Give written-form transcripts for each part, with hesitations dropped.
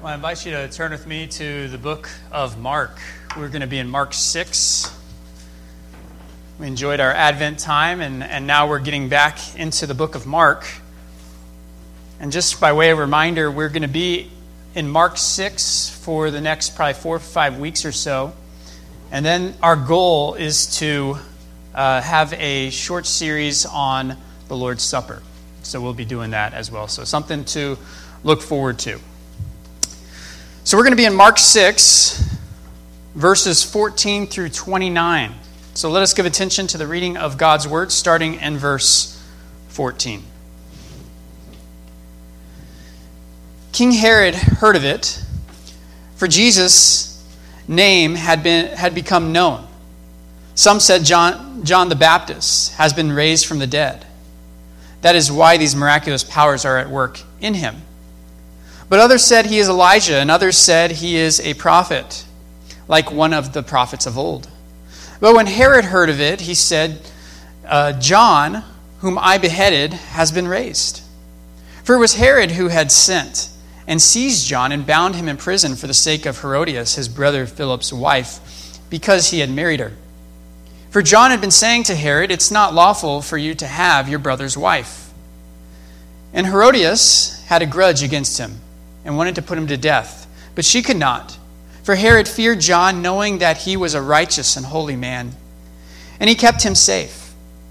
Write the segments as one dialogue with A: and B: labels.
A: Well, I invite you to turn with me to the book of Mark. We're going to be in Mark 6. We enjoyed our Advent time, and now we're getting back into the book of Mark. And just by way of reminder, we're going to be in Mark 6 for the next probably 4 or 5 weeks or so. And then our goal is to have a short series on the Lord's Supper. So we'll be doing that as well. So something to look forward to. So we're going to be in Mark 6, verses 14 through 29. So let us give attention to the reading of God's Word, starting in verse 14. King Herod heard of it, for Jesus' name had become known. Some said John the Baptist has been raised from the dead. That is why these miraculous powers are at work in him. But others said he is Elijah, and others said he is a prophet, like one of the prophets of old. But when Herod heard of it, he said, John, whom I beheaded, has been raised. For it was Herod who had sent and seized John and bound him in prison for the sake of Herodias, his brother Philip's wife, because he had married her. For John had been saying to Herod, "It's not lawful for you to have your brother's wife." And Herodias had a grudge against him and wanted to put him to death, but she could not. For Herod feared John, knowing that he was a righteous and holy man, and he kept him safe.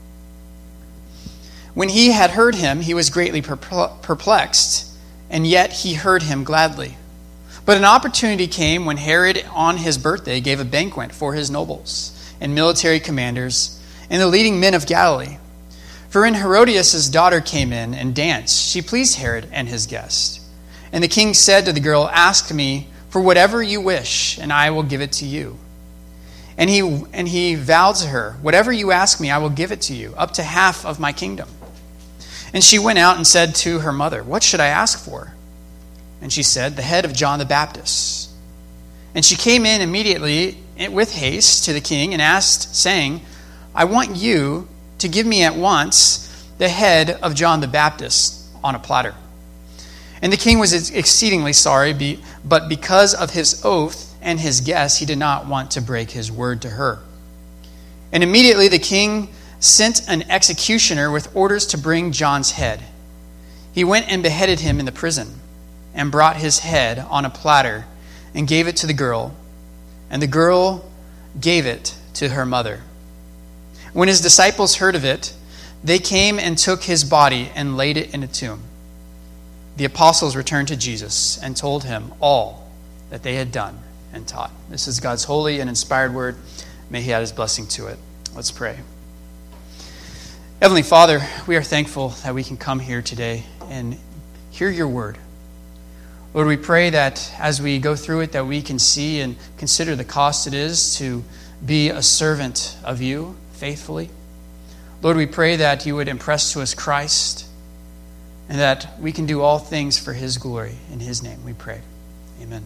A: When he had heard him, he was greatly perplexed, and yet he heard him gladly. But an opportunity came when Herod, on his birthday, gave a banquet for his nobles and military commanders and the leading men of Galilee. For when Herodias' daughter came in and danced, she pleased Herod and his guest. And the king said to the girl, "Ask me for whatever you wish, and I will give it to you." And he vowed to her, "Whatever you ask me, I will give it to you, up to half of my kingdom." And she went out and said to her mother, "What should I ask for?" And she said, "The head of John the Baptist." And she came in immediately with haste to the king and asked, saying, "I want you to give me at once the head of John the Baptist on a platter." And the king was exceedingly sorry, but because of his oath and his guest, he did not want to break his word to her. And immediately the king sent an executioner with orders to bring John's head. He went and beheaded him in the prison, and brought his head on a platter, and gave it to the girl, and the girl gave it to her mother. When his disciples heard of it, they came and took his body and laid it in a tomb. The apostles returned to Jesus and told him all that they had done and taught. This is God's holy and inspired word. May he add his blessing to it. Let's pray. Heavenly Father, we are thankful that we can come here today and hear your word. Lord, we pray that as we go through it, that we can see and consider the cost it is to be a servant of you faithfully. Lord, we pray that you would impress to us Christ, and that we can do all things for his glory. In his name we pray. Amen.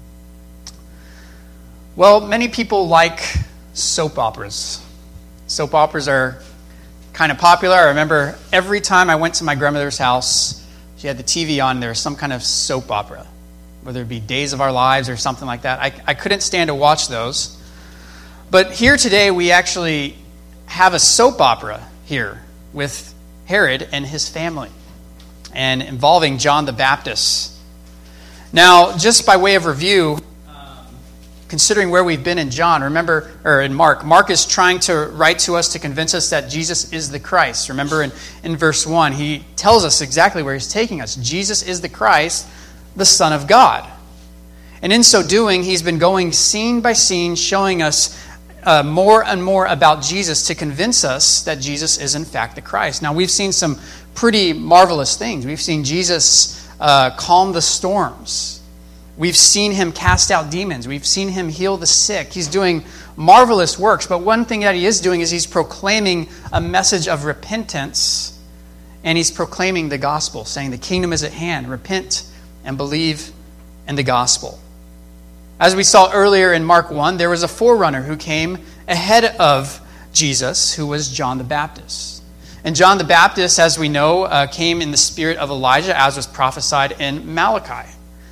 A: Well, many people like soap operas. Soap operas are kind of popular. I remember every time I went to my grandmother's house, she had the TV on, there was some kind of soap opera, whether it be Days of Our Lives or something like that. I couldn't stand to watch those. But here today we actually have a soap opera here with Herod and his family, and involving John the Baptist. Now, just by way of review, considering where we've been in John, in Mark is trying to write to us to convince us that Jesus is the Christ. Remember in verse 1, he tells us exactly where he's taking us. Jesus is the Christ, the Son of God. And in so doing, he's been going scene by scene, showing us more and more about Jesus to convince us that Jesus is in fact the Christ. Now, we've seen some pretty marvelous things. We've seen Jesus calm the storms. We've seen him cast out demons. We've seen him heal the sick. He's doing marvelous works. But one thing that he is doing is he's proclaiming a message of repentance, and he's proclaiming the gospel, saying the kingdom is at hand. Repent and believe in the gospel. As we saw earlier in Mark 1, there was a forerunner who came ahead of Jesus, who was John the Baptist. And John the Baptist, as we know, came in the spirit of Elijah, as was prophesied in Malachi.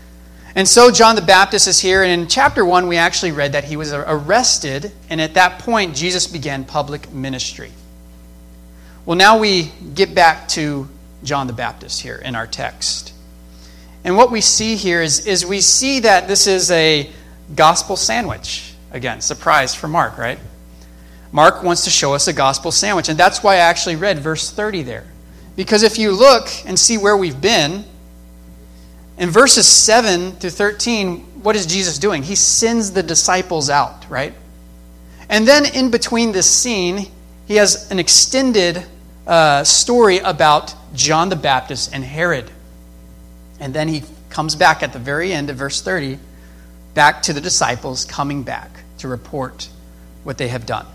A: And so John the Baptist is here, and in chapter 1 we actually read that he was arrested, and at that point Jesus began public ministry. Well, now we get back to John the Baptist here in our text. And what we see here is we see that this is a gospel sandwich. Again, surprise for Mark, right? Mark wants to show us a gospel sandwich, and that's why I actually read verse 30 there. Because if you look and see where we've been, in verses 7 through 13, what is Jesus doing? He sends the disciples out, right? And then in between this scene, he has an extended story about John the Baptist and Herod. And then he comes back at the very end of verse 30, back to the disciples coming back to report what they have done.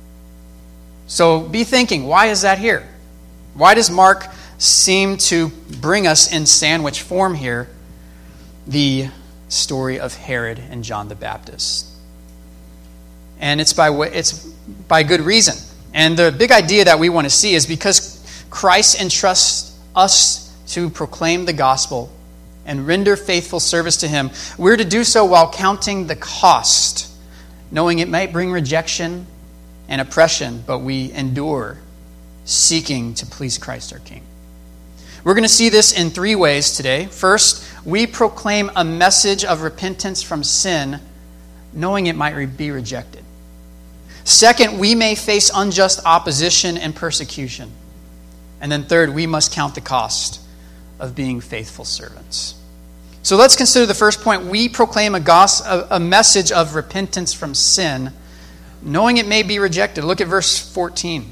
A: So be thinking, why is that here? Why does Mark seem to bring us in sandwich form here the story of Herod and John the Baptist? And it's by good reason. And the big idea that we want to see is because Christ entrusts us to proclaim the gospel and render faithful service to him, we're to do so while counting the cost, knowing it might bring rejection and oppression, but we endure, seeking to please Christ our King. We're going to see this in 3 ways today. First, we proclaim a message of repentance from sin, knowing it might be rejected. Second, we may face unjust opposition and persecution. And then third, we must count the cost of being faithful servants. So let's consider the first point. We proclaim a message of repentance from sin, knowing it may be rejected. Look at verse 14. It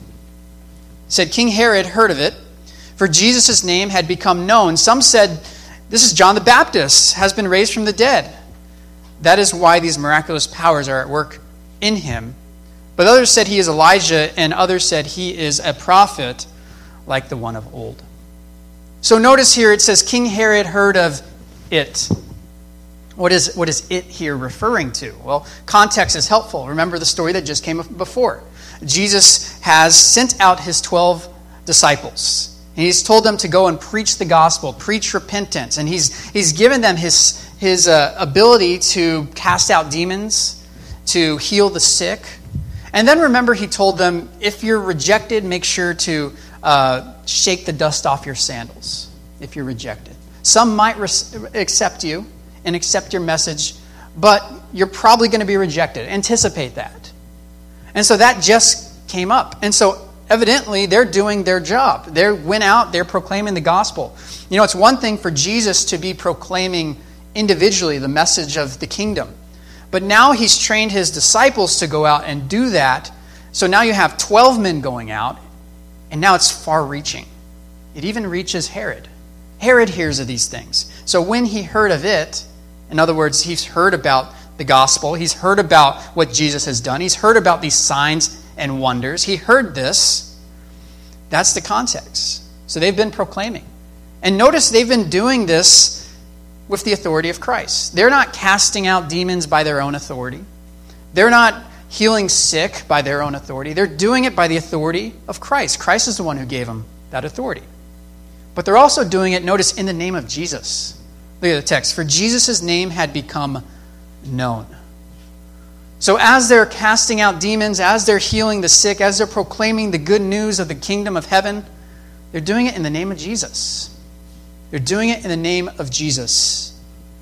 A: said, King Herod heard of it, for Jesus' name had become known. Some said, this is John the Baptist, has been raised from the dead. That is why these miraculous powers are at work in him. But others said he is Elijah, and others said he is a prophet like the one of old. So notice here it says King Herod heard of it. What is it here referring to? Well, context is helpful. Remember the story that just came before. Jesus has sent out his 12 disciples. And he's told them to go and preach the gospel, preach repentance. And he's given them his ability to cast out demons, to heal the sick. And then remember he told them, if you're rejected, make sure to shake the dust off your sandals if you're rejected. Some might accept you and accept your message, but you're probably going to be rejected. Anticipate that. And so that just came up. And so evidently they're doing their job. They went out, they're proclaiming the gospel. You know, it's one thing for Jesus to be proclaiming individually the message of the kingdom. But now he's trained his disciples to go out and do that. So now you have 12 men going out, and now it's far-reaching. It even reaches Herod. Herod hears of these things. So when he heard of it, in other words, he's heard about the gospel, he's heard about what Jesus has done, he's heard about these signs and wonders, he heard this, that's the context. So they've been proclaiming. And notice they've been doing this with the authority of Christ. They're not casting out demons by their own authority. They're not healing sick by their own authority. They're doing it by the authority of Christ. Christ is the one who gave them that authority. But they're also doing it, notice, in the name of Jesus. Look at the text. For Jesus' name had become known. So as they're casting out demons, as they're healing the sick, as they're proclaiming the good news of the kingdom of heaven, they're doing it in the name of Jesus. They're doing it in the name of Jesus.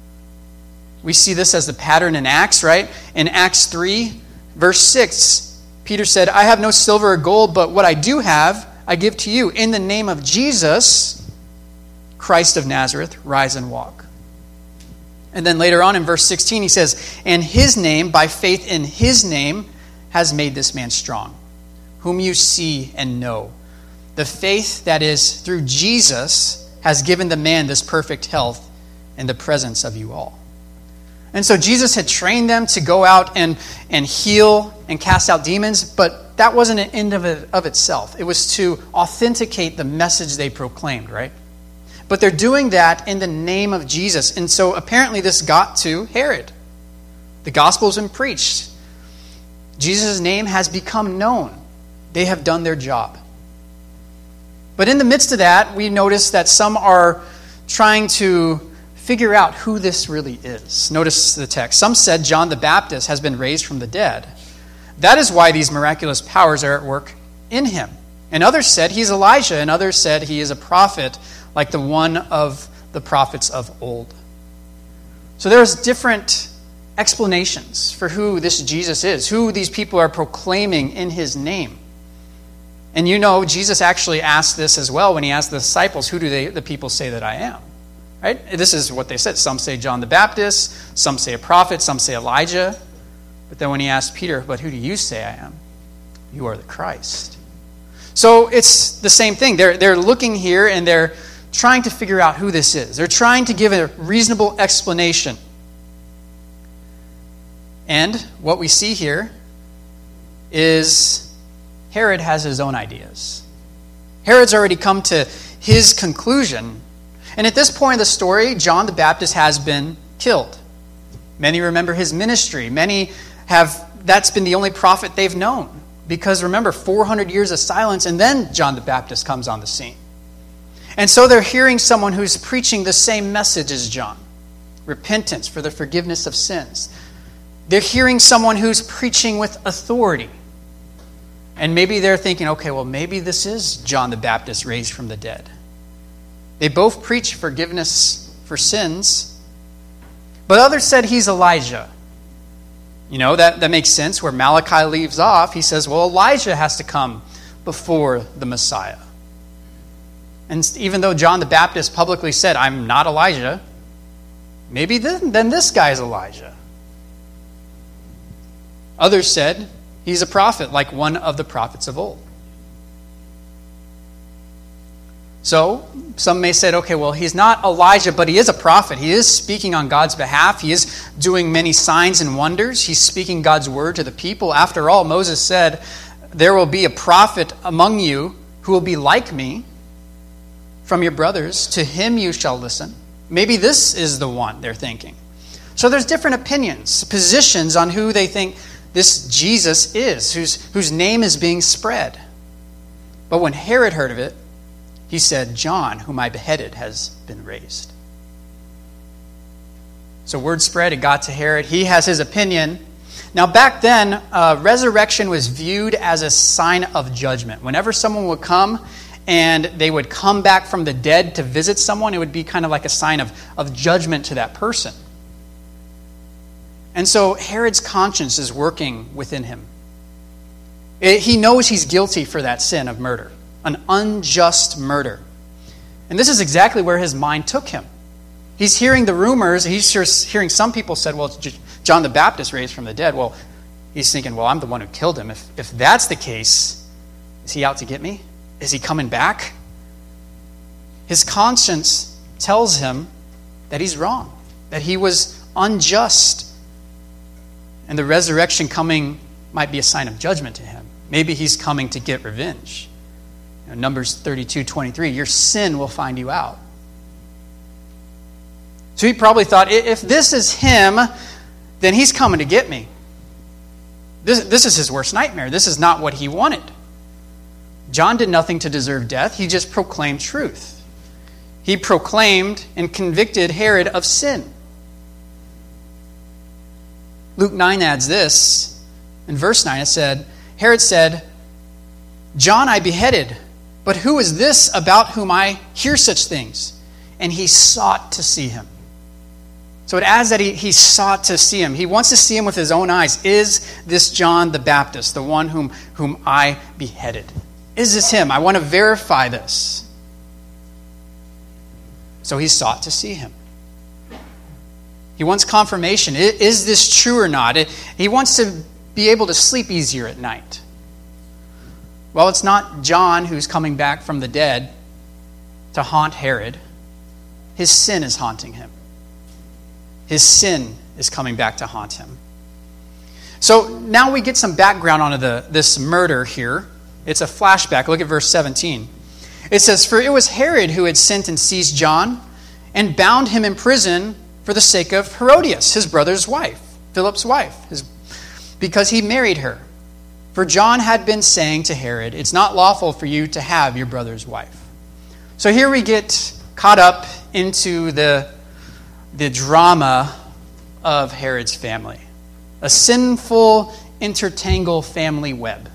A: We see this as the pattern in Acts, right? In Acts 3, verse 6, Peter said, I have no silver or gold, but what I do have, I give to you. In the name of Jesus, Christ of Nazareth, rise and walk. And then later on in verse 16, he says, and his name, by faith in his name, has made this man strong, whom you see and know. The faith that is through Jesus has given the man this perfect health in the presence of you all. And so Jesus had trained them to go out and heal and cast out demons, but that wasn't an end of itself. It was to authenticate the message they proclaimed, right? But they're doing that in the name of Jesus. And so apparently this got to Herod. The gospel's been preached. Jesus' name has become known. They have done their job. But in the midst of that, we notice that some are trying to figure out who this really is. Notice the text. Some said John the Baptist has been raised from the dead. That is why these miraculous powers are at work in him. And others said he's Elijah, and others said he is a prophet like the one of the prophets of old. So there's different explanations for who this Jesus is, who these people are proclaiming in his name. And you know, Jesus actually asked this as well when he asked the disciples, who do the people say that I am? Right? This is what they said. Some say John the Baptist, some say a prophet, some say Elijah. But then when he asked Peter, but who do you say I am? You are the Christ. So it's the same thing. They're looking here and they're trying to figure out who this is. They're trying to give a reasonable explanation. And what we see here is Herod has his own ideas. Herod's already come to his conclusion. And at this point in the story, John the Baptist has been killed. Many remember his ministry. Many that's been the only prophet they've known. Because remember, 400 years of silence, and then John the Baptist comes on the scene. And so they're hearing someone who's preaching the same message as John. Repentance for the forgiveness of sins. They're hearing someone who's preaching with authority. And maybe they're thinking, okay, well, maybe this is John the Baptist raised from the dead. They both preach forgiveness for sins. But others said he's Elijah. You know, that makes sense. Where Malachi leaves off, he says, well, Elijah has to come before the Messiah. And even though John the Baptist publicly said, I'm not Elijah, maybe then this guy's Elijah. Others said he's a prophet, like one of the prophets of old. So, some may say, okay, well, he's not Elijah, but he is a prophet. He is speaking on God's behalf. He is doing many signs and wonders. He's speaking God's word to the people. After all, Moses said, there will be a prophet among you who will be like me from your brothers. To him you shall listen. Maybe this is the one they're thinking. So there's different opinions, positions on who they think this Jesus is, whose name is being spread. But when Herod heard of it, he said, John, whom I beheaded, has been raised. So word spread, it got to Herod. He has his opinion. Now back then, resurrection was viewed as a sign of judgment. Whenever someone would come and they would come back from the dead to visit someone, it would be kind of like a sign of judgment to that person. And so Herod's conscience is working within him. He knows he's guilty for that sin of murder. An unjust murder. And this is exactly where his mind took him. He's hearing the rumors. He's hearing some people said, well, it's John the Baptist raised from the dead. Well, he's thinking, well, I'm the one who killed him. If that's the case, is he out to get me? Is he coming back? His conscience tells him that he's wrong, that he was unjust. And the resurrection coming might be a sign of judgment to him. Maybe he's coming to get revenge. Numbers 32:23, your sin will find you out. So he probably thought, if this is him, then he's coming to get me. This is his worst nightmare. This is not what he wanted. John did nothing to deserve death. He just proclaimed truth. He proclaimed and convicted Herod of sin. Luke 9 adds this. In verse 9 it said, Herod said, John I beheaded, but who is this about whom I hear such things? And he sought to see him. So it adds that he sought to see him. He wants to see him with his own eyes. Is this John the Baptist, the one whom I beheaded? Is this him? I want to verify this. So he sought to see him. He wants confirmation. Is this true or not? He wants to be able to sleep easier at night. Well, it's not John who's coming back from the dead to haunt Herod. His sin is haunting him. His sin is coming back to haunt him. So now we get some background on this murder here. It's a flashback. Look at verse 17. It says, for it was Herod who had sent and seized John and bound him in prison for the sake of Herodias, his brother's wife, Philip's wife, because he married her. For John had been saying to Herod, it's not lawful for you to have your brother's wife. So here we get caught up into the the drama of Herod's family. A sinful, intertangled family web.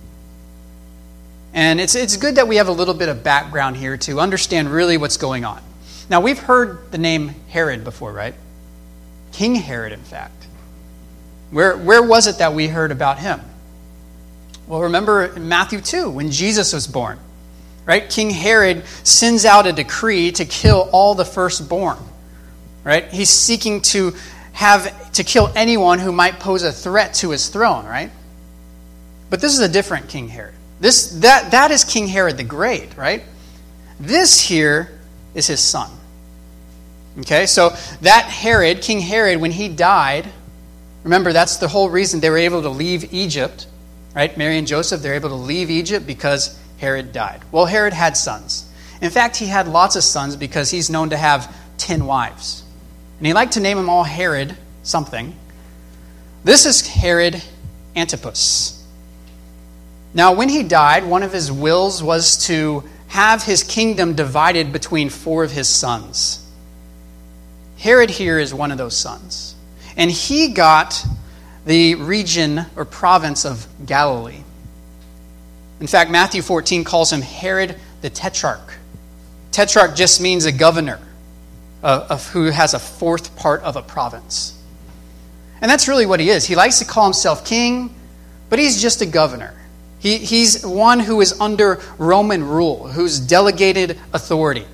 A: And it's good that we have a little bit of background here to understand really what's going on. Now, we've heard the name Herod before, right? King Herod, in fact. Where was it that we heard about him? Well, remember in Matthew 2, when Jesus was born, right? King Herod sends out a decree to kill all the firstborn, right? He's seeking to kill anyone who might pose a threat to his throne, right? But this is a different King Herod. That is King Herod the Great, right? This here is his son. Okay, so that Herod, King Herod, when he died, remember that's the whole reason they were able to leave Egypt, right? Mary and Joseph, they're able to leave Egypt because Herod died. Well, Herod had sons. In fact, he had lots of sons because he's known to have 10 wives. And he liked to name them all Herod something. This is Herod Antipas. Now, when he died, one of his wills was to have his kingdom divided between 4 of his sons. Herod here is one of those sons. And he got the region or province of Galilee. In fact, Matthew 14 calls him Herod the Tetrarch. Tetrarch just means a governor of who has a 4th part of a province. And that's really what he is. He likes to call himself king, but he's just a governor. He's one who is under Roman rule, who's delegated authority.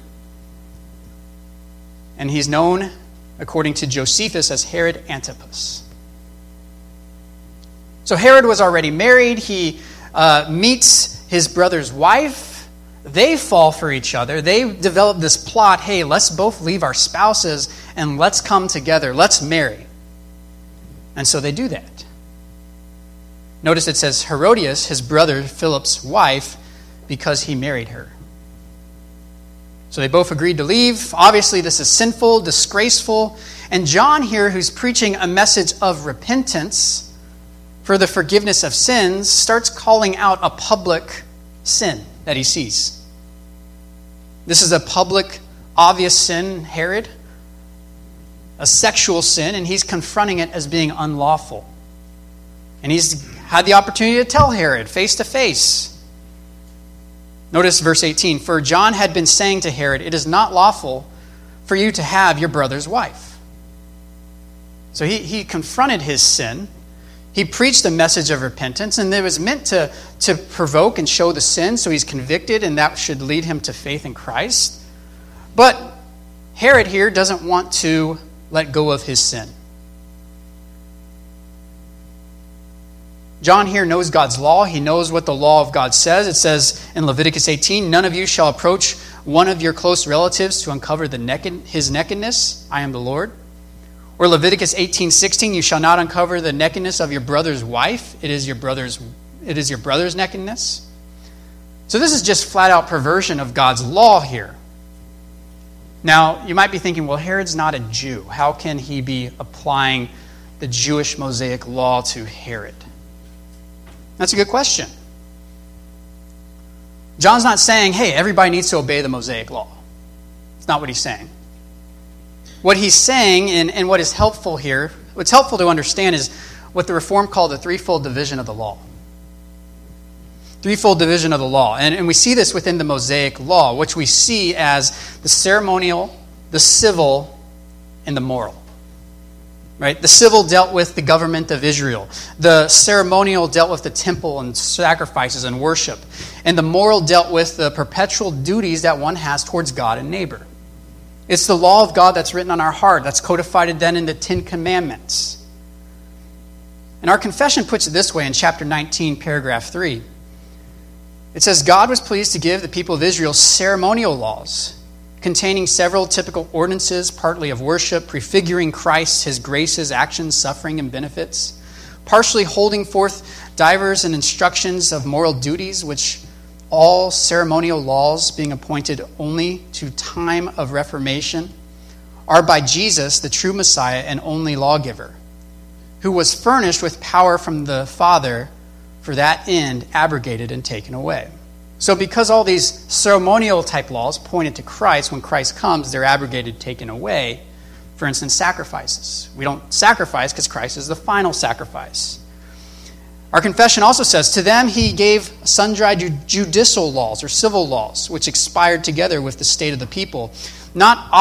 A: And he's known, according to Josephus, as Herod Antipas. So Herod was already married. He meets his brother's wife. They fall for each other. They develop this plot, hey, let's both leave our spouses and let's come together. Let's marry. And so they do that. Notice it says Herodias, his brother Philip's wife, because he married her. So they both agreed to leave. Obviously, this is sinful, disgraceful. And John here, who's preaching a message of repentance for the forgiveness of sins, starts calling out a public sin that he sees. This is a public, obvious sin, Herod, a sexual sin, and he's confronting it as being unlawful. And he's had the opportunity to tell Herod face to face. Notice verse 18. For John had been saying to Herod, it is not lawful for you to have your brother's wife. So he confronted his sin. He preached a message of repentance, and it was meant to provoke and show the sin, so he's convicted, and that should lead him to faith in Christ. But Herod here doesn't want to let go of his sin. John here knows God's law. He knows what the law of God says. It says in Leviticus 18, none of you shall approach one of your close relatives to uncover his nakedness. I am the Lord. Or Leviticus 18:16, you shall not uncover the nakedness of your brother's wife. It is your brother's nakedness. So this is just flat out perversion of God's law here. Now, you might be thinking, well, Herod's not a Jew. How can he be applying the Jewish Mosaic law to Herod? That's a good question. John's not saying, hey, everybody needs to obey the Mosaic law. It's not what he's saying. What he's saying, and what is helpful here, what's helpful to understand is what the Reform called the threefold division of the law. Threefold division of the law. And we see this within the Mosaic law, which we see as the ceremonial, the civil, and the moral. Right? The civil dealt with the government of Israel. The ceremonial dealt with the temple and sacrifices and worship. And the moral dealt with the perpetual duties that one has towards God and neighbor. It's the law of God that's written on our heart, that's codified then in the 10 Commandments. And our confession puts it this way in chapter 19, paragraph 3. It says, God was pleased to give the people of Israel ceremonial laws, containing several typical ordinances, partly of worship, prefiguring Christ, his graces, actions, suffering, and benefits, partially holding forth divers and instructions of moral duties, which all ceremonial laws, being appointed only to time of reformation, are by Jesus, the true Messiah and only lawgiver, who was furnished with power from the Father for that end, abrogated and taken away. So because all these ceremonial type laws pointed to Christ, when Christ comes, they're abrogated, taken away. For instance, sacrifices. We don't sacrifice because Christ is the final sacrifice. Our confession also says, to them he gave sundry judicial laws or civil laws, which expired together with the state of the people, not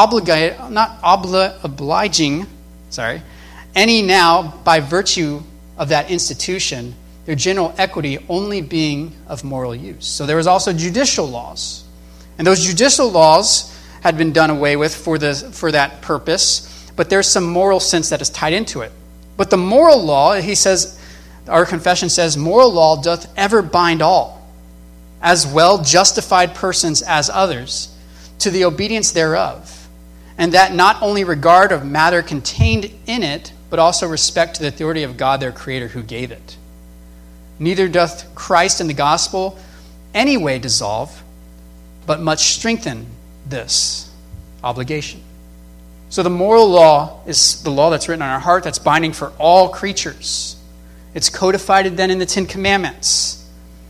A: obliging any now by virtue of that institution, their general equity only being of moral use. So there was also judicial laws. And those judicial laws had been done away with for that purpose, but there's some moral sense that is tied into it. But the moral law, he says, our confession says, moral law doth ever bind all, as well justified persons as others, to the obedience thereof, and that not only regard of matter contained in it, but also respect to the authority of God their Creator who gave it. Neither doth Christ and the gospel any way dissolve, but much strengthen this obligation. So the moral law is the law that's written on our heart, that's binding for all creatures. It's codified then in the Ten Commandments.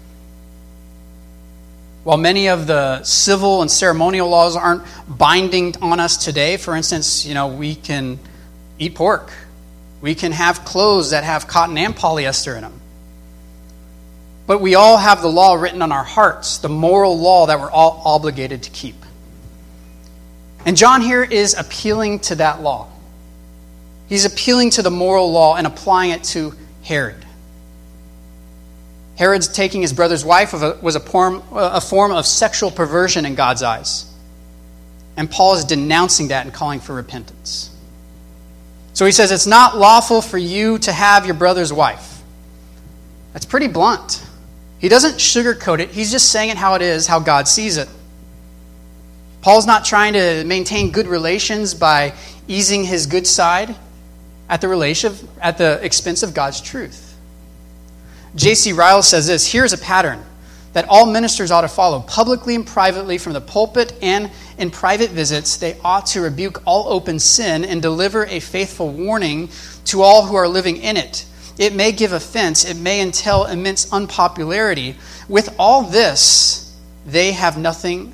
A: While many of the civil and ceremonial laws aren't binding on us today, for instance, we can eat pork. We can have clothes that have cotton and polyester in them. But we all have the law written on our hearts, the moral law that we're all obligated to keep. And John here is appealing to that law. He's appealing to the moral law and applying it to Herod. Herod's taking his brother's wife was a form of sexual perversion in God's eyes. And Paul is denouncing that and calling for repentance. So he says, it's not lawful for you to have your brother's wife. That's pretty blunt. He doesn't sugarcoat it. He's just saying it how it is, how God sees it. Paul's not trying to maintain good relations by easing his good side at the expense of God's truth. J.C. Ryle says this, here's a pattern that all ministers ought to follow. Publicly and privately from the pulpit and in private visits, they ought to rebuke all open sin and deliver a faithful warning to all who are living in it. It may give offense. It may entail immense unpopularity. With all this, they have nothing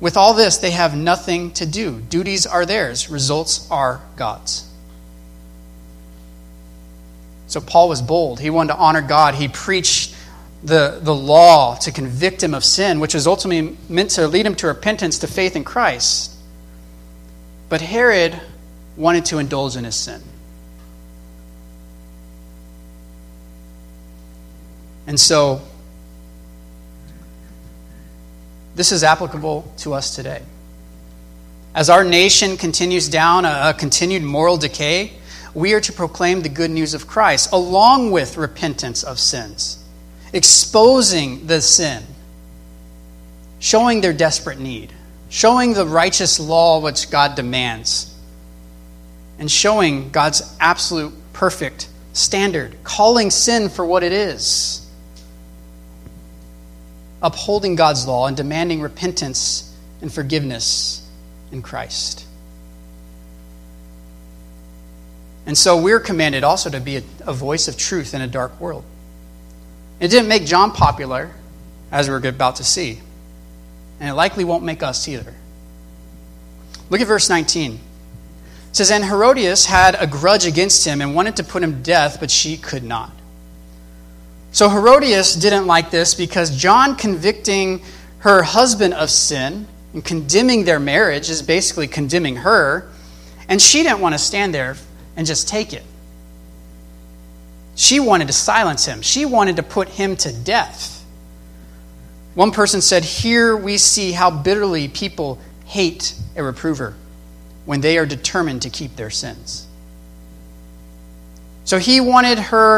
A: to do. Duties are theirs. Results are God's. So Paul was bold. He wanted to honor God. He preached the law to convict him of sin, which was ultimately meant to lead him to repentance, to faith in Christ. But Herod wanted to indulge in his sin. And so, this is applicable to us today. As our nation continues down a continued moral decay, we are to proclaim the good news of Christ, along with repentance of sins, exposing the sin, showing their desperate need, showing the righteous law which God demands, and showing God's absolute perfect standard, calling sin for what it is, upholding God's law and demanding repentance and forgiveness in Christ. And so we're commanded also to be a voice of truth in a dark world. It didn't make John popular, as we're about to see. And it likely won't make us either. Look at verse 19. It says, and Herodias had a grudge against him and wanted to put him to death, but she could not. So Herodias didn't like this because John convicting her husband of sin and condemning their marriage is basically condemning her. And she didn't want to stand there and just take it. She wanted to silence him. She wanted to put him to death. One person said, here we see how bitterly people hate a reprover when they are determined to keep their sins. So she wanted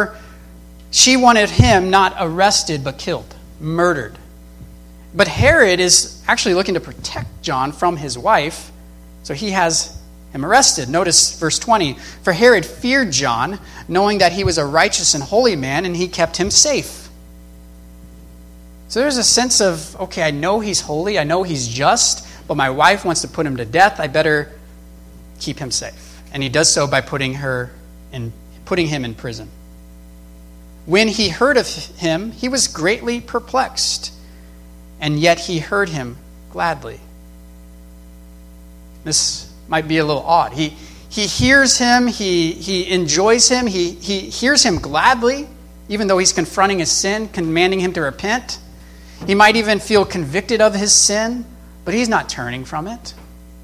A: him not arrested but killed, murdered. But Herod is actually looking to protect John from his wife, so he has him arrested. Notice verse 20. For Herod feared John, knowing that he was a righteous and holy man, and he kept him safe. So there's a sense of, okay, I know he's holy, I know he's just, but my wife wants to put him to death, I better keep him safe. And he does so by putting him in prison. When he heard of him, he was greatly perplexed, and yet he heard him gladly. This might be a little odd. He He hears him, he enjoys him, he hears him gladly, even though he's confronting his sin, commanding him to repent. He might even feel convicted of his sin, but he's not turning from it.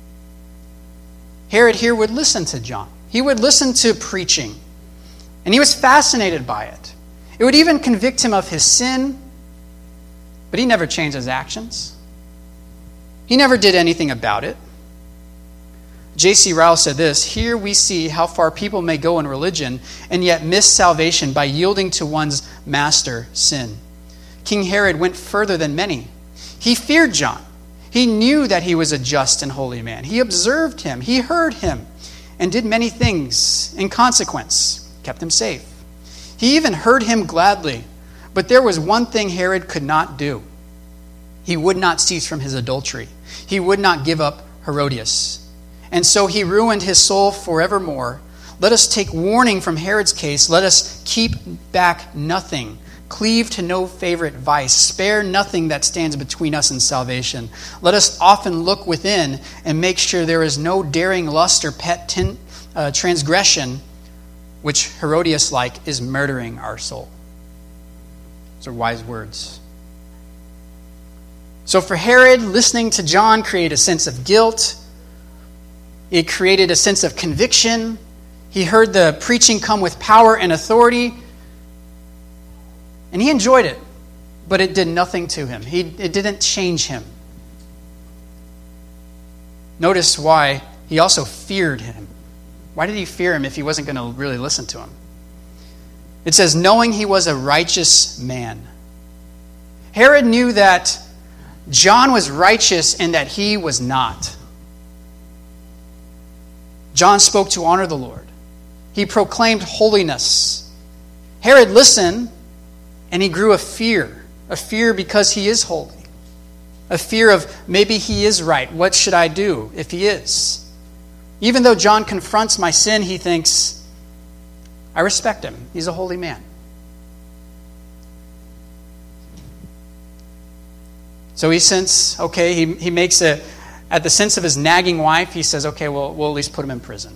A: Herod here would listen to John. He would listen to preaching, and he was fascinated by it. It would even convict him of his sin, but he never changed his actions. He never did anything about it. J.C. Ryle said this, "Here we see how far people may go in religion and yet miss salvation by yielding to one's master, sin. King Herod went further than many. He feared John. He knew that he was a just and holy man. He observed him. He heard him and did many things. In consequence, kept him safe. He even heard him gladly. But there was one thing Herod could not do. He would not cease from his adultery. He would not give up Herodias. And so he ruined his soul forevermore. Let us take warning from Herod's case. Let us keep back nothing. Cleave to no favorite vice. Spare nothing that stands between us and salvation. Let us often look within and make sure there is no daring lust or pet transgression, which Herodias-like is murdering our soul." Those are wise words. So for Herod, listening to John created a sense of guilt. It created a sense of conviction. He heard the preaching come with power and authority, and he enjoyed it, but it did nothing to him. It didn't change him. Notice why he also feared him. Why did he fear him if he wasn't going to really listen to him? It says, knowing he was a righteous man. Herod knew that John was righteous and that he was not. John spoke to honor the Lord. He proclaimed holiness. Herod listened, and he grew a fear because he is holy. A fear of maybe he is right. What should I do if he is? Even though John confronts my sin, he thinks, I respect him. He's a holy man. So he makes at the sense of his nagging wife, he says, okay, we'll at least put him in prison.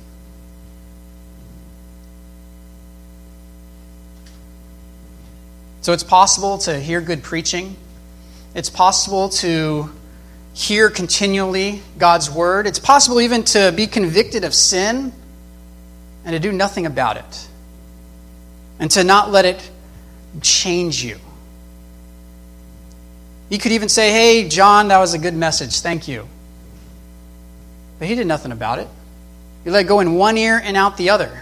A: So it's possible to hear good preaching. It's possible to hear continually God's word. It's possible even to be convicted of sin and to do nothing about it. And to not let it change you. You could even say, hey, John, that was a good message. Thank you. But he did nothing about it. You let it go in one ear and out the other.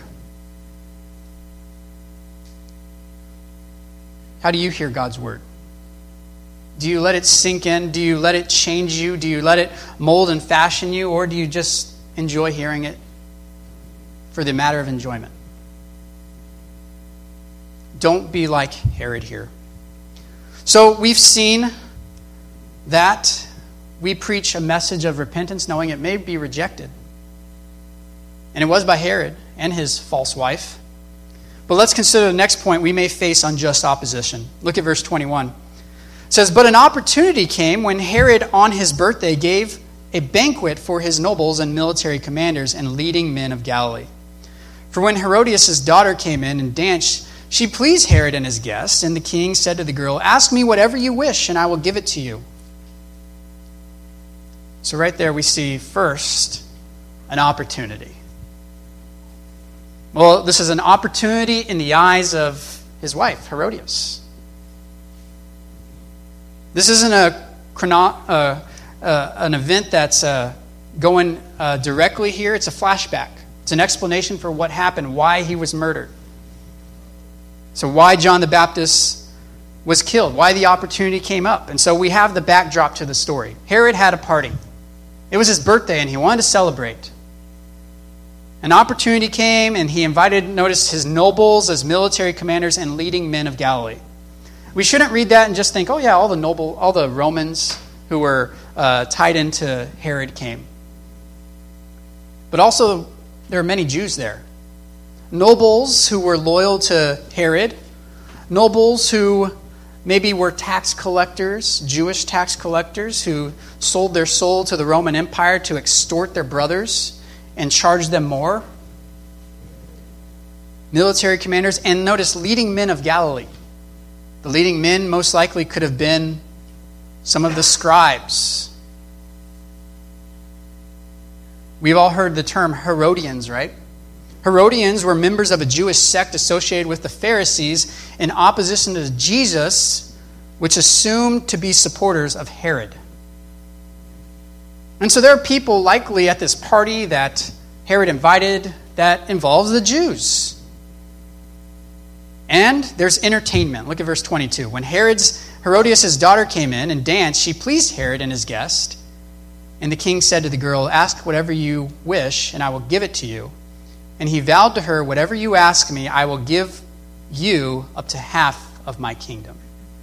A: How do you hear God's word? Do you let it sink in? Do you let it change you? Do you let it mold and fashion you? Or do you just enjoy hearing it for the matter of enjoyment? Don't be like Herod here. So we've seen that we preach a message of repentance knowing it may be rejected. And it was by Herod and his false wife. But let's consider the next point. We may face unjust opposition. Look at verse 21. It says, but an opportunity came when Herod on his birthday gave a banquet for his nobles and military commanders and leading men of Galilee. For when Herodias' daughter came in and danced, she pleased Herod and his guests, and the king said to the girl, ask me whatever you wish, and I will give it to you. So right there we see first an opportunity. Well, this is an opportunity in the eyes of his wife, Herodias. This isn't an event that's going directly here. It's a flashback. It's an explanation for what happened, why he was murdered. So why John the Baptist was killed, why the opportunity came up. And so we have the backdrop to the story. Herod had a party. It was his birthday and he wanted to celebrate. An opportunity came and he invited, notice, his nobles as military commanders and leading men of Galilee. We shouldn't read that and just think, oh yeah, all the Romans who were tied into Herod came. But also, there are many Jews there. Nobles who were loyal to Herod. Nobles who maybe were tax collectors, Jewish tax collectors who sold their soul to the Roman Empire to extort their brothers and charge them more military commanders, and notice, leading men of Galilee. The leading men most likely could have been some of the scribes. We've all heard the term Herodians, right? Herodians were members of a Jewish sect associated with the Pharisees in opposition to Jesus, which assumed to be supporters of Herod. And so there are people likely at this party that Herod invited that involves the Jews. And there's entertainment. Look at verse 22. When Herodias' daughter came in and danced, she pleased Herod and his guest. And the king said to the girl, "Ask whatever you wish, and I will give it to you." And he vowed to her, "Whatever you ask me, I will give you up to half of my kingdom."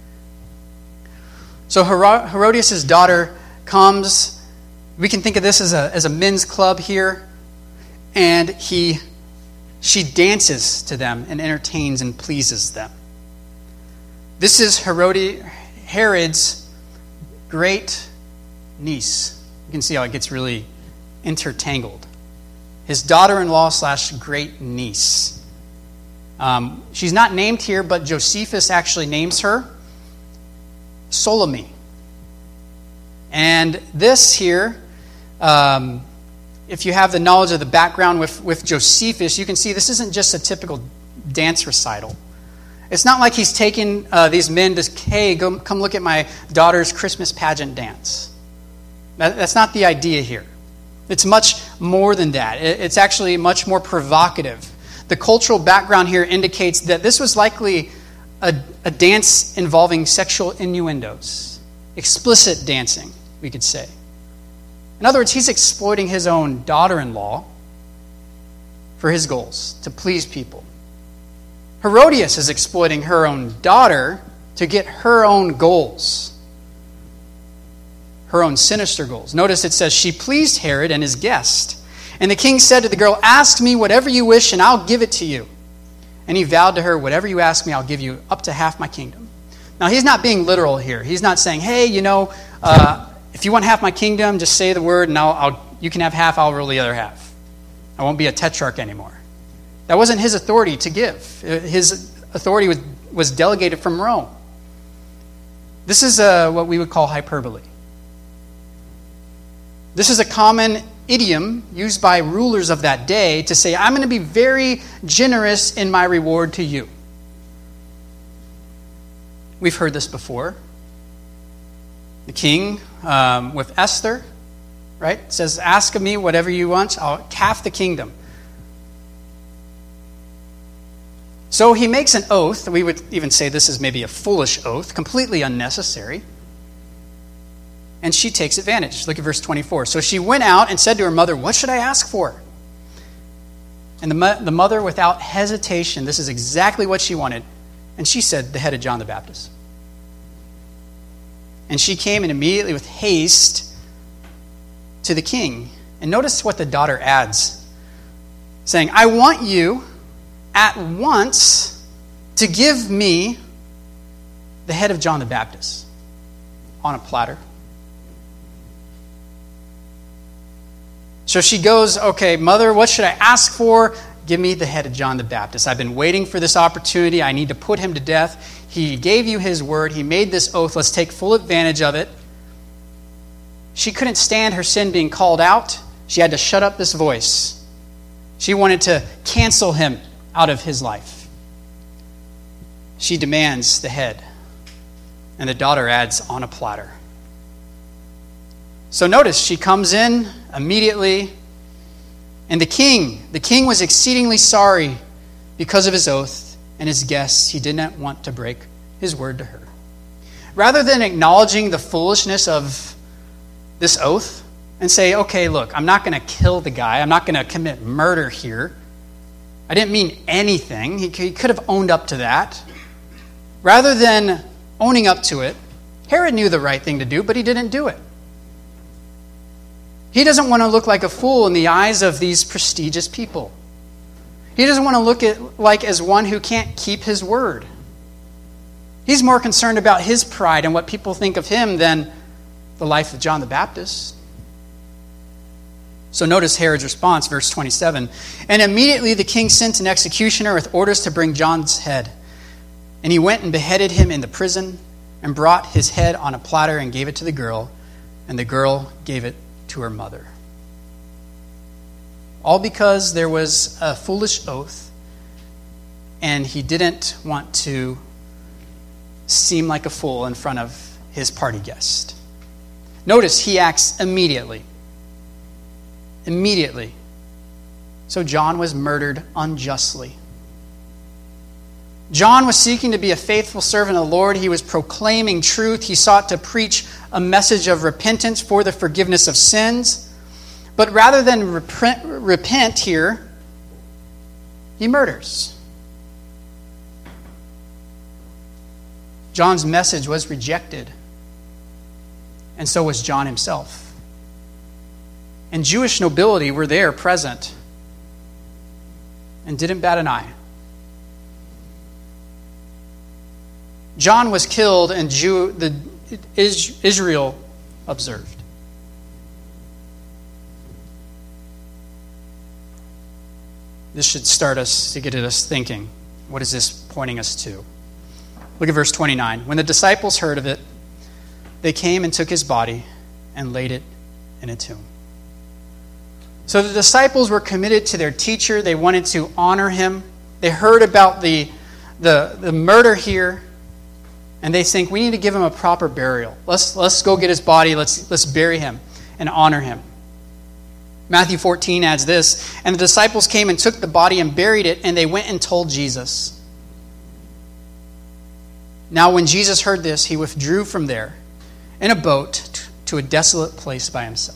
A: So Herodias' daughter comes. We can think of this as a men's club here. And she dances to them and entertains and pleases them. This is Herod's great niece. You can see how it gets really intertangled. His daughter-in-law / great niece. She's not named here, but Josephus actually names her Salome. And this here, if you have the knowledge of the background with Josephus, you can see this isn't just a typical dance recital. It's not like he's taking these men to, "Hey, come look at my daughter's Christmas pageant dance." That's not the idea here. It's much more than that. It's actually much more provocative. The cultural background here indicates that this was likely a dance involving sexual innuendos. Explicit dancing, we could say. In other words, he's exploiting his own daughter-in-law for his goals, to please people. Herodias is exploiting her own daughter to get her own goals, her own sinister goals. Notice it says, she pleased Herod and his guest. And the king said to the girl, "Ask me whatever you wish, and I'll give it to you." And he vowed to her, "Whatever you ask me, I'll give you up to half my kingdom." Now, he's not being literal here. He's not saying, "Hey, if you want half my kingdom, just say the word, and you can have half, I'll rule the other half. I won't be a tetrarch anymore." That wasn't his authority to give. His authority was delegated from Rome. This is what we would call hyperbole. This is a common idiom used by rulers of that day to say, "I'm going to be very generous in my reward to you." We've heard this before. The king with Esther, right, says, "Ask of me whatever you want, I'll half the kingdom." So he makes an oath. We would even say this is maybe a foolish oath, completely unnecessary. And she takes advantage. Look at verse 24. So she went out and said to her mother, "What should I ask for?" And the mother, without hesitation, this is exactly what she wanted. And she said, "The head of John the Baptist." And she came and immediately with haste to the king. And notice what the daughter adds, saying, "I want you at once to give me the head of John the Baptist on a platter." So she goes, "Okay, mother, what should I ask for? Give me the head of John the Baptist. I've been waiting for this opportunity. I need to put him to death. He gave you his word. He made this oath. Let's take full advantage of it." She couldn't stand her sin being called out. She had to shut up this voice. She wanted to cancel him out of his life. She demands the head. And the daughter adds, "on a platter." So notice, she comes in immediately. And the king was exceedingly sorry because of his oath and his guests. He did not want to break his word to her. Rather than acknowledging the foolishness of this oath and say, "Okay, look, I'm not going to kill the guy. I'm not going to commit murder here. I didn't mean anything." He could have owned up to that. Rather than owning up to it, Herod knew the right thing to do, but he didn't do it. He doesn't want to look like a fool in the eyes of these prestigious people. He doesn't want to look like as one who can't keep his word. He's more concerned about his pride and what people think of him than the life of John the Baptist. So notice Herod's response, verse 27. And immediately the king sent an executioner with orders to bring John's head. And he went and beheaded him in the prison and brought his head on a platter and gave it to the girl, and the girl gave it to her mother. All because there was a foolish oath, and he didn't want to seem like a fool in front of his party guest. Notice he acts immediately. Immediately. So John was murdered unjustly. John was seeking to be a faithful servant of the Lord. He was proclaiming truth. He sought to preach a message of repentance for the forgiveness of sins. But rather than repent here, he murders. John's message was rejected. And so was John himself. And Jewish nobility were there present and didn't bat an eye. John was killed and Israel observed. This should start us to get at us thinking. What is this pointing us to? Look at verse 29. When the disciples heard of it, they came and took his body and laid it in a tomb. So the disciples were committed to their teacher. They wanted to honor him. They heard about the murder here, and they think we need to give him a proper burial. Let's go get his body. Let's bury him and honor him. Matthew 14 adds this, and the disciples came and took the body and buried it, and they went and told Jesus. Now when Jesus heard this, he withdrew from there in a boat to a desolate place by himself.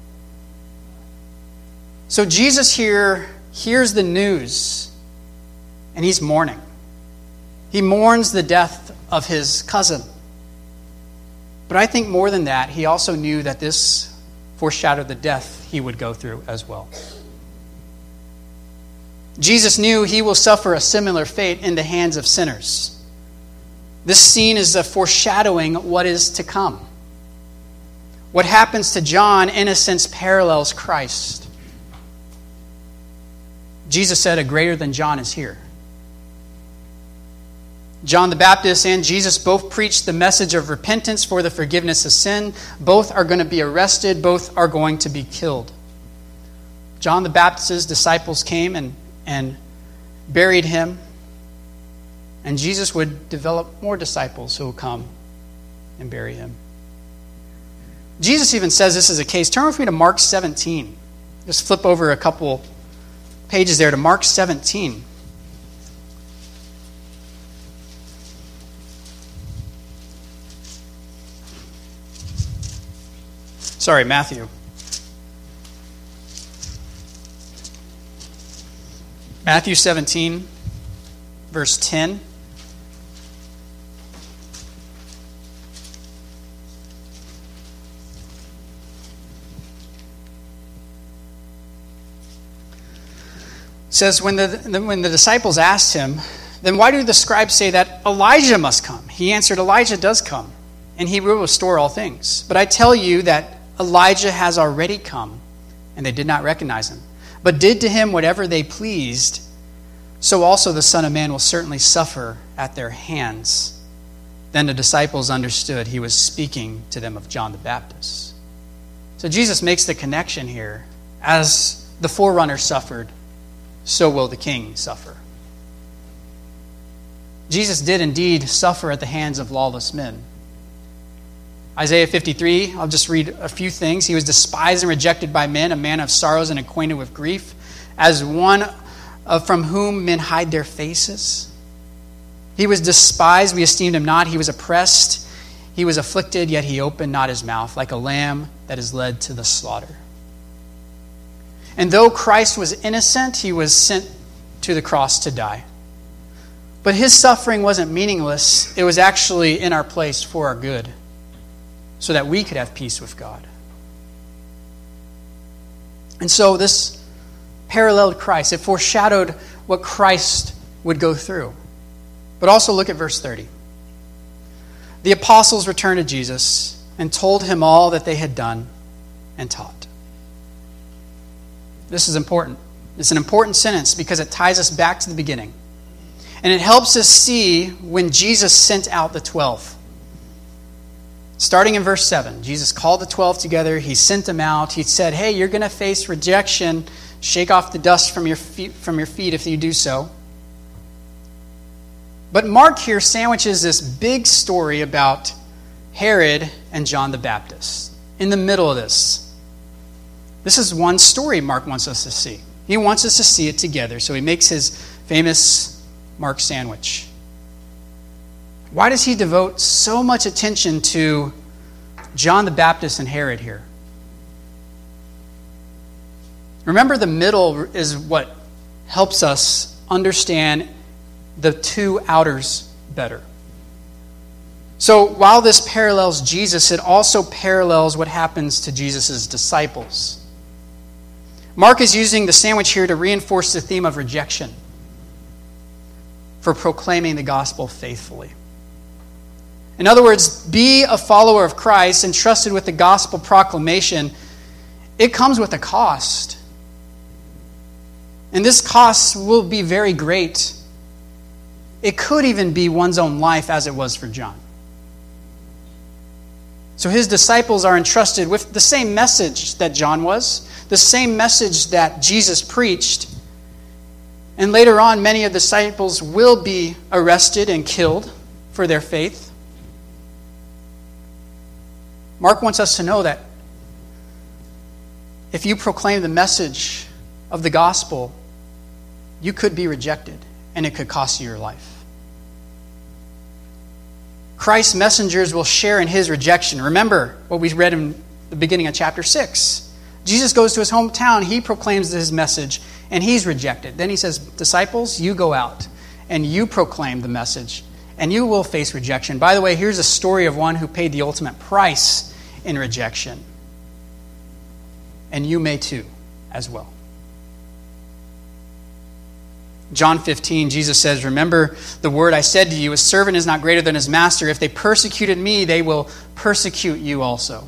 A: So Jesus here hears the news, and he's mourning. He mourns the death of his cousin. But I think more than that, he also knew that this foreshadowed the death he would go through as well. Jesus knew he will suffer a similar fate in the hands of sinners. This scene is a foreshadowing what is to come. What happens to John, in a sense, parallels Christ. Jesus said, a greater than John is here. John the Baptist and Jesus both preached the message of repentance for the forgiveness of sin. Both are going to be arrested. Both are going to be killed. John the Baptist's disciples came and buried him. And Jesus would develop more disciples who will come and bury him. Jesus even says this is a case. Turn with me to Mark 17. Just flip over a couple pages there to Mark 17. Sorry, Matthew. Matthew 17, verse 10. Says, when the disciples asked him, then why do the scribes say that Elijah must come? He answered, Elijah does come, and he will restore all things. But I tell you that Elijah has already come, and they did not recognize him, but did to him whatever they pleased. So also the Son of Man will certainly suffer at their hands. Then the disciples understood he was speaking to them of John the Baptist. So Jesus makes the connection here. As the forerunner suffered, so will the king suffer. Jesus did indeed suffer at the hands of lawless men. Isaiah 53, I'll just read a few things. He was despised and rejected by men, a man of sorrows and acquainted with grief, as one from whom men hide their faces. He was despised, we esteemed him not. He was oppressed, he was afflicted, yet he opened not his mouth, like a lamb that is led to the slaughter. And though Christ was innocent, he was sent to the cross to die. But his suffering wasn't meaningless. It was actually in our place for our good, so that we could have peace with God. And so this paralleled Christ. It foreshadowed what Christ would go through. But also look at verse 30. The apostles returned to Jesus and told him all that they had done and taught. This is important. It's an important sentence because it ties us back to the beginning. And it helps us see when Jesus sent out the 12. Starting in verse 7, Jesus called the 12 together. He sent them out. He said, hey, you're going to face rejection. Shake off the dust from your feet if you do so. But Mark here sandwiches this big story about Herod and John the Baptist in the middle of this. This is one story Mark wants us to see. He wants us to see it together, so he makes his famous Mark sandwich. Why does he devote so much attention to John the Baptist and Herod here? Remember, the middle is what helps us understand the two outers better. So while this parallels Jesus, it also parallels what happens to Jesus' disciples. Mark is using the sandwich here to reinforce the theme of rejection for proclaiming the gospel faithfully. In other words, be a follower of Christ entrusted with the gospel proclamation. It comes with a cost. And this cost will be very great. It could even be one's own life, as it was for John. So his disciples are entrusted with the same message that John was, the same message that Jesus preached. And later on, many of the disciples will be arrested and killed for their faith. Mark wants us to know that if you proclaim the message of the gospel, you could be rejected, and it could cost you your life. Christ's messengers will share in his rejection. Remember what we read in the beginning of chapter 6. Jesus goes to his hometown, he proclaims his message, and he's rejected. Then he says, disciples, you go out, and you proclaim the message, and you will face rejection. By the way, here's a story of one who paid the ultimate price in rejection. And you may too, as well. John 15, Jesus says, remember the word I said to you, a servant is not greater than his master. If they persecuted me, they will persecute you also.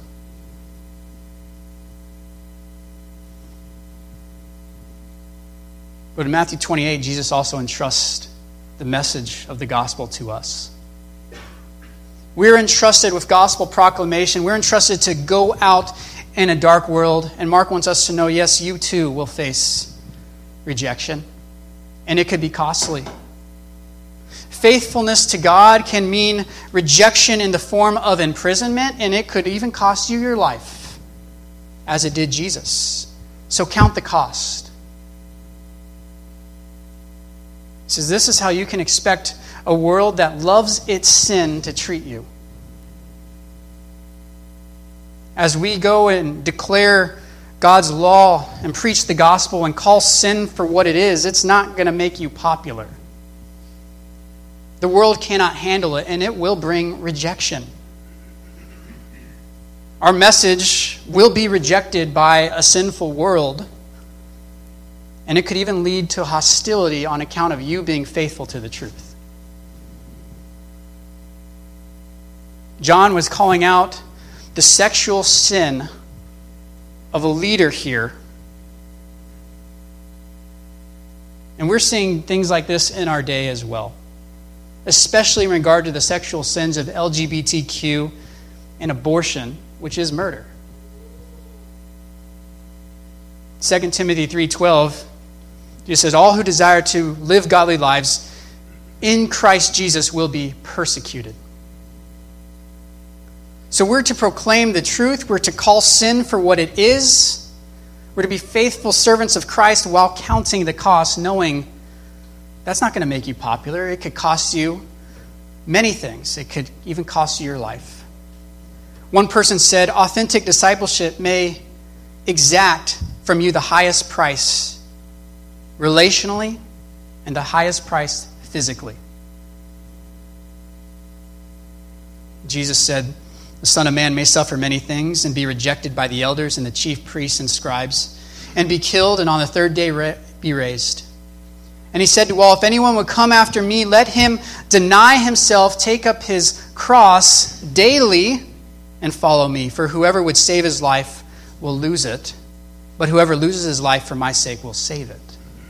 A: But in Matthew 28, Jesus also entrusts the message of the gospel to us. We're entrusted with gospel proclamation. We're entrusted to go out in a dark world. And Mark wants us to know, yes, you too will face rejection. And it could be costly. Faithfulness to God can mean rejection in the form of imprisonment, and it could even cost you your life, as it did Jesus. So count the cost. He says this is how you can expect a world that loves its sin to treat you. As we go and declare God's law and preach the gospel and call sin for what it is, it's not going to make you popular. The world cannot handle it, and it will bring rejection. Our message will be rejected by a sinful world, and it could even lead to hostility on account of you being faithful to the truth. John was calling out the sexual sin of a leader here. And we're seeing things like this in our day as well, especially in regard to the sexual sins of LGBTQ and abortion, which is murder. 2 Timothy 3:12, it says, all who desire to live godly lives in Christ Jesus will be persecuted. So we're to proclaim the truth. We're to call sin for what it is. We're to be faithful servants of Christ while counting the cost, knowing that's not going to make you popular. It could cost you many things. It could even cost you your life. One person said, authentic discipleship may exact from you the highest price relationally and the highest price physically. Jesus said, the Son of Man may suffer many things and be rejected by the elders and the chief priests and scribes and be killed and on the third day be raised. And he said to all, if anyone would come after me, let him deny himself, take up his cross daily and follow me. For whoever would save his life will lose it. but whoever loses his life for my sake will save it.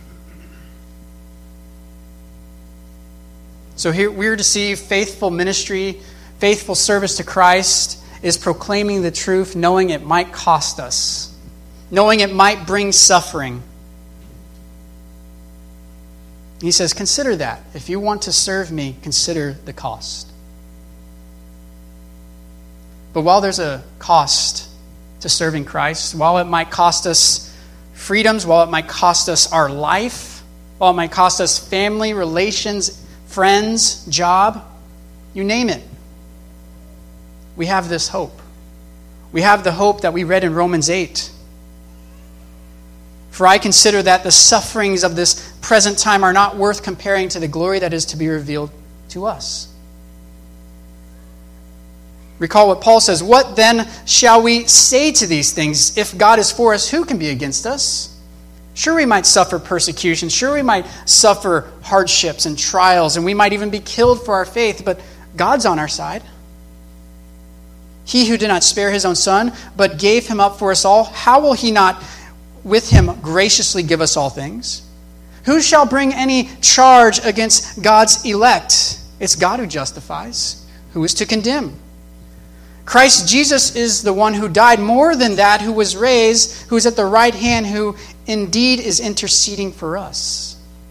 A: So here we're to see faithful ministry, faithful service to Christ is proclaiming the truth, knowing it might cost us, knowing it might bring suffering. He says, consider that. If you want to serve me, consider the cost. But while there's a cost to serving Christ, while it might cost us freedoms, while it might cost us our life, while it might cost us family, relations, friends, job, you name it, we have this hope. We have the hope that we read in Romans 8. For I consider that the sufferings of this present time are not worth comparing to the glory that is to be revealed to us. Recall what Paul says, what then shall we say to these things? If God is for us, who can be against us? Sure, we might suffer persecution. Sure, we might suffer hardships and trials, and we might even be killed for our faith, but God's on our side. He who did not spare his own son, but gave him up for us all, how will he not with him graciously give us all things? Who shall bring any charge against God's elect? It's God who justifies. Who is to condemn? Christ Jesus is the one who died, more than that, who was raised, who is at the right hand, who indeed is interceding for us.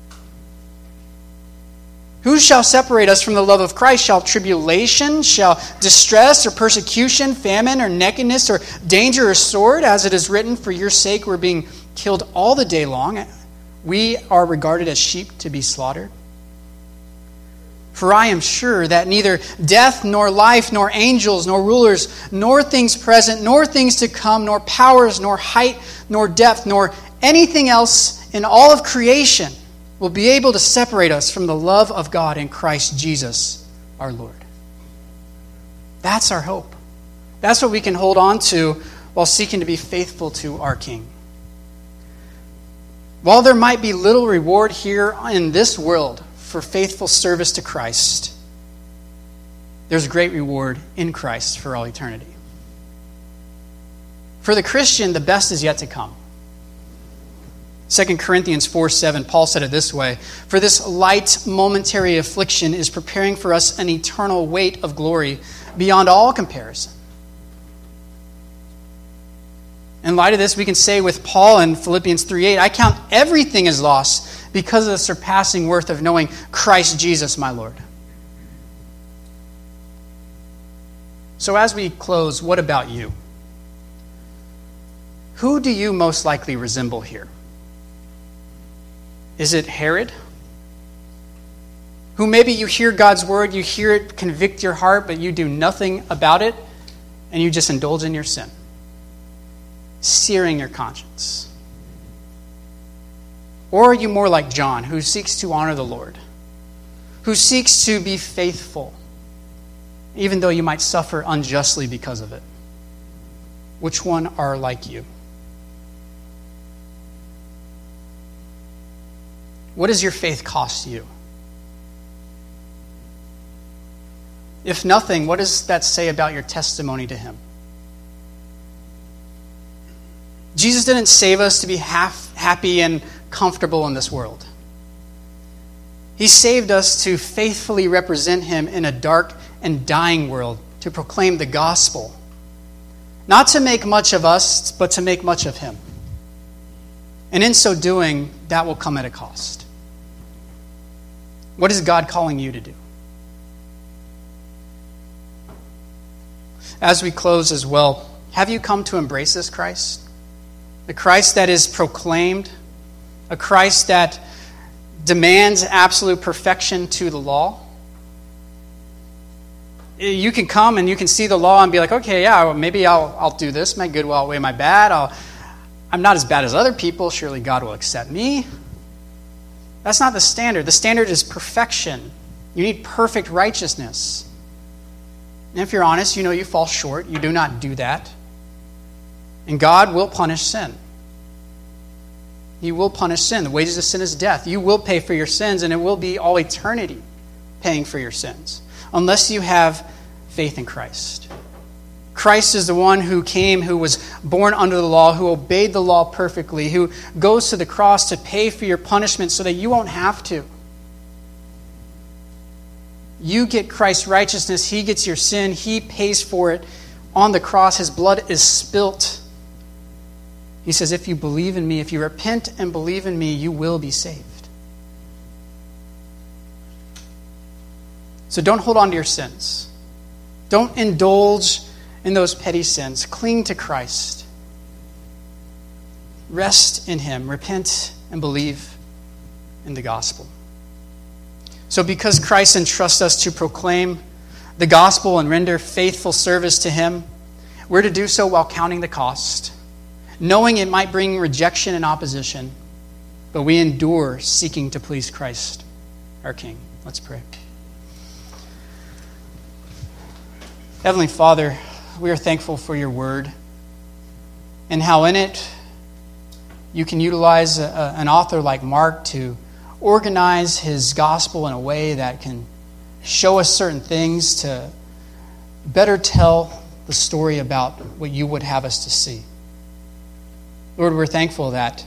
A: Who shall separate us from the love of Christ? Shall tribulation, shall distress or persecution, famine or nakedness or danger or sword? As it is written, for your sake we're being killed all the day long. We are regarded as sheep to be slaughtered. For I am sure that neither death, nor life, nor angels, nor rulers, nor things present, nor things to come, nor powers, nor height, nor depth, nor anything else in all of creation will be able to separate us from the love of God in Christ Jesus our Lord. That's our hope. That's what we can hold on to while seeking to be faithful to our King. While there might be little reward here in this world for faithful service to Christ, there's great reward in Christ for all eternity. For the Christian, the best is yet to come. 2 Corinthians 4:7, Paul said it this way, for this light momentary affliction is preparing for us an eternal weight of glory beyond all comparison. In light of this, we can say with Paul in Philippians 3:8, I count everything as loss because of the surpassing worth of knowing Christ Jesus, my Lord. So as we close, what about you? Who do you most likely resemble here? Is it Herod? Who maybe you hear God's word, you hear it convict your heart, but you do nothing about it, and you just indulge in your sin, searing your conscience? Or are you more like John, who seeks to honor the Lord, who seeks to be faithful, even though you might suffer unjustly because of it? Which one are like you? What does your faith cost you? If nothing, what does that say about your testimony to Him? Jesus didn't save us to be happy and comfortable in this world. He saved us to faithfully represent Him in a dark and dying world, to proclaim the gospel. Not to make much of us, but to make much of Him. And in so doing, that will come at a cost. What is God calling you to do? As we close as well, have you come to embrace this Christ? The Christ that is proclaimed, a Christ that demands absolute perfection to the law. You can come and you can see the law and be like, okay, yeah, well, maybe I'll do this, my good will outweigh my bad. I'm not as bad as other people, surely God will accept me. That's not the standard. The standard is perfection. You need perfect righteousness. And if you're honest, you know you fall short. You do not do that. And God will punish sin. He will punish sin. The wages of sin is death. You will pay for your sins, and it will be all eternity paying for your sins, unless you have faith in Christ. Christ is the one who came, who was born under the law, who obeyed the law perfectly, who goes to the cross to pay for your punishment so that you won't have to. You get Christ's righteousness. He gets your sin. He pays for it on the cross. His blood is spilt. He says, if you believe in me, if you repent and believe in me, you will be saved. So don't hold on to your sins. Don't indulge in those petty sins. Cling to Christ. Rest in him. Repent and believe in the gospel. So because Christ entrusts us to proclaim the gospel and render faithful service to him, we're to do so while counting the cost, knowing it might bring rejection and opposition, but we endure seeking to please Christ, our King. Let's pray. Heavenly Father, we are thankful for your word and how in it you can utilize an author like Mark to organize his gospel in a way that can show us certain things to better tell the story about what you would have us to see. Lord, we're thankful that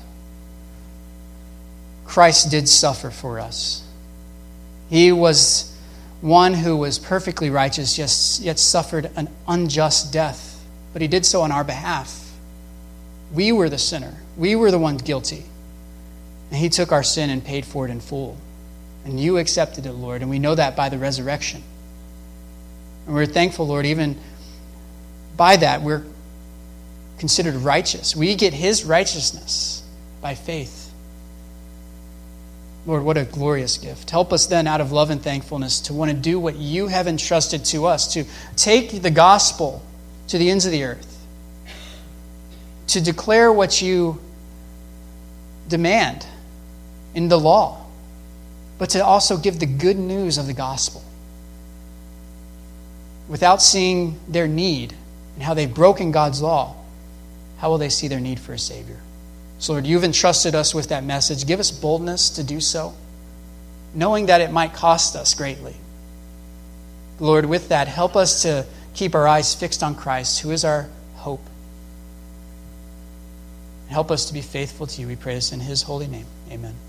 A: Christ did suffer for us. He was one who was perfectly righteous, yet suffered an unjust death. But he did so on our behalf. We were the sinner. We were the ones guilty. And he took our sin and paid for it in full. And you accepted it, Lord. And we know that by the resurrection. And we're thankful, Lord, even by that we're considered righteous. We get his righteousness by faith. Lord, what a glorious gift. Help us then out of love and thankfulness to want to do what you have entrusted to us, to take the gospel to the ends of the earth, to declare what you demand in the law, but to also give the good news of the gospel. Without seeing their need and how they've broken God's law, how will they see their need for a Savior? So, Lord, you've entrusted us with that message. Give us boldness to do so, knowing that it might cost us greatly. Lord, with that, help us to keep our eyes fixed on Christ, who is our hope. Help us to be faithful to you. We pray this in his holy name. Amen.